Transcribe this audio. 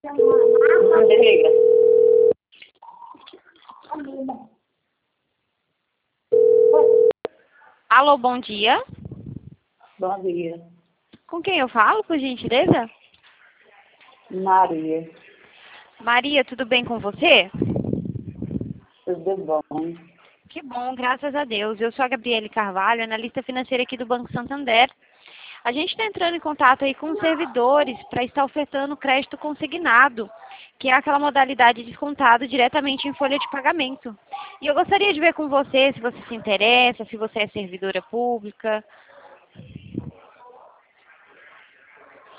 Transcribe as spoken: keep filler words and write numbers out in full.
Não desliga. Alô, bom dia. Bom dia. Com quem eu falo, por gentileza? Maria. Maria, tudo bem com você? Tudo bom? Que bom, graças a Deus. Eu sou a Gabriele Carvalho, analista financeira aqui do Banco Santander. A gente está entrando em contato aí com os servidores para estar ofertando crédito consignado, que é aquela modalidade de descontado diretamente em folha de pagamento. E eu gostaria de ver com você se você se interessa, se você é servidora pública.